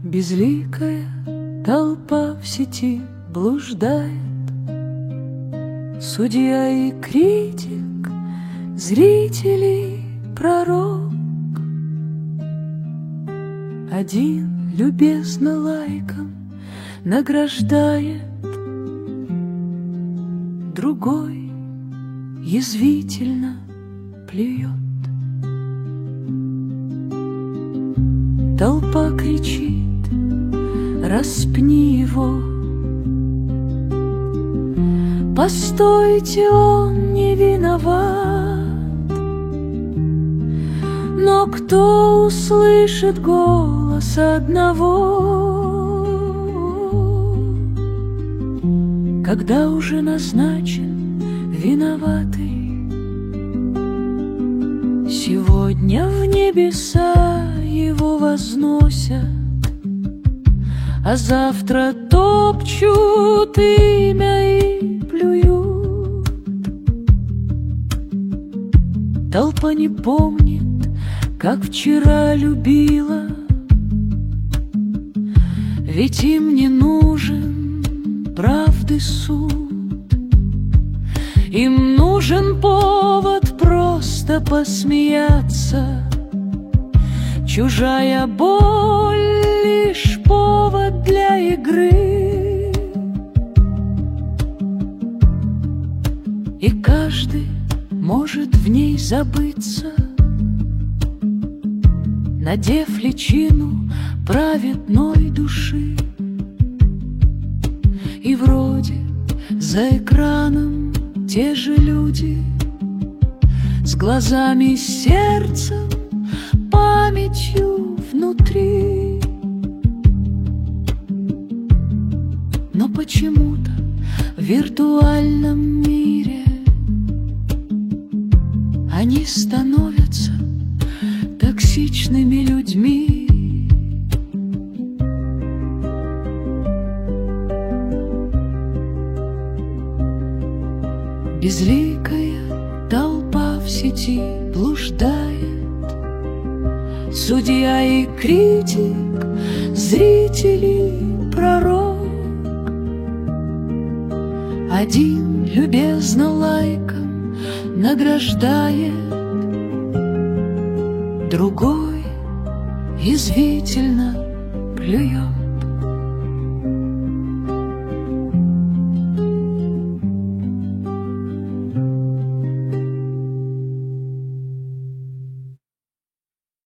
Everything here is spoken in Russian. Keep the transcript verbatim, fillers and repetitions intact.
Безликая толпа в сети блуждает, судья и критик, зрители, пророк. Один любезно лайком награждает, другой язвительно плюет. Толпа кричит: распни его! Постойте, он не виноват. Но кто услышит голос одного, когда уже назначен виноватый? Сегодня в небеса его возносят, а завтра топчут имя и плюют. Толпа не помнит, как вчера любила, ведь им не нужен правды суд. Им нужен повод просто посмеяться. Чужая боль — лишь повод для игры. И каждый может в ней забыться, надев личину праведной души. И вроде за экраном те же люди, с глазами, сердцем, памятью внутри. Но почему-то в виртуальном мире они становятся токсичными людьми. Безликая толпа в сети блуждает, судья и критик, зрители, пророк. Один любезно лайком награждает, другой язвительно плюет.